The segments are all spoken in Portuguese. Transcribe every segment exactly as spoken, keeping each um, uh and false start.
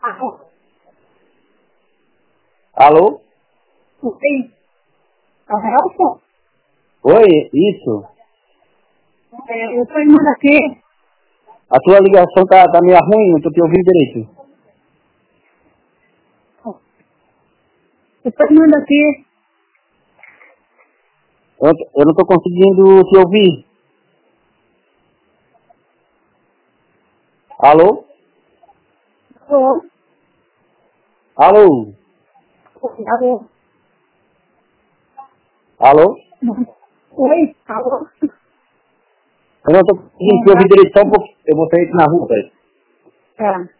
Alô? Oi. É o Helson? Oi, isso. É, eu tô indo aqui. A tua ligação tá, tá meio ruim, não tô te ouvindo direito. Eu tô indo aqui. Eu, eu não tô conseguindo te ouvir. Alô? Alô? Alô? Alô? Alô? Oi? Alô? Eu não tô conseguindo te ouvir direito, só um pouco. Eu vou sair aqui na rua, velho. É.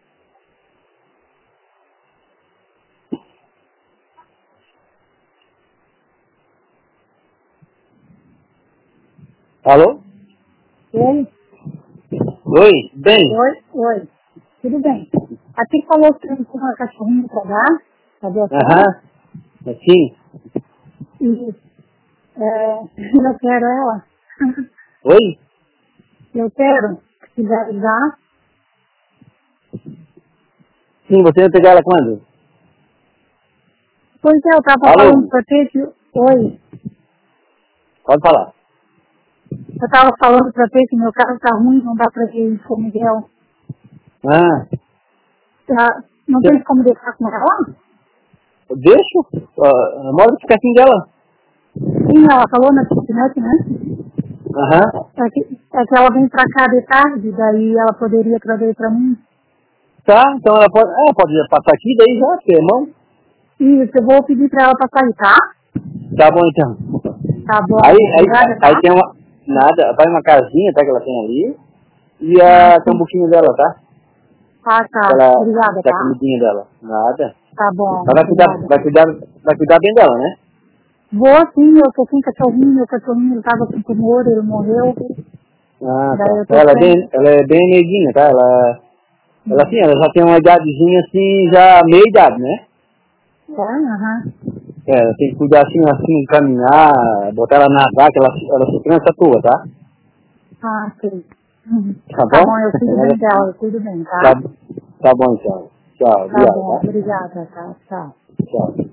Alô? Oi? Oi, bem? Oi? Oi. Tudo bem. Aqui falou que tem uma cachorrinha pra dar. Cadê a senhora? Aham. Sim. E é, eu quero ela. Oi? Eu quero. Se quiser dar. Sim, você vai pegar ela quando? Pois é, eu tava falando Alô? pra ti que... Oi. Pode falar. Eu tava falando pra ti que meu carro tá ruim, não dá pra ir em São Miguel. Ah, Tá, não tem como deixar com ela? deixa. Uh, mora pertinho dela. Sim, ela falou na internet, né? Aham. É que, é que ela vem pra cá de tarde, daí ela poderia trazer pra mim. Tá, então ela pode, ela pode passar aqui, daí já, que é irmão. Isso, eu vou pedir pra ela passar aí, tá? Tá bom então. Tá bom, Aí, aí, obrigada, tá? aí tem uma, nada, vai uma casinha, tá, que ela tem ali, e Ah, a sim. cambuquinha dela, tá? Ah, tá. Ela, Obrigada, da tá? comidinha dela. Nada. Tá bom, Mas vai cuidar, obrigada. vai cuidar, vai cuidar bem dela, né? Vou sim, eu tô sem cachorrinho, meu cachorrinho tava com tumor, ele morreu. Ah, Daí tá. eu tô Ela é sem. bem, ela é bem neguinha, tá? Ela, ela assim, ela já tem uma idadezinha assim, já meia idade, né? É, aham. É, ela tem que cuidar assim, assim, caminhar, botar ela nadar, que ela, ela se cansa à toa, tá? Ah, sim. Uhum. Tá Tá bom? bom, eu cuido bem dela, eu cuido bem, Tá, tá? tá bom então. Tchau, Tá obrigado, bom, tá? obrigada, tá? Tchau. Tchau.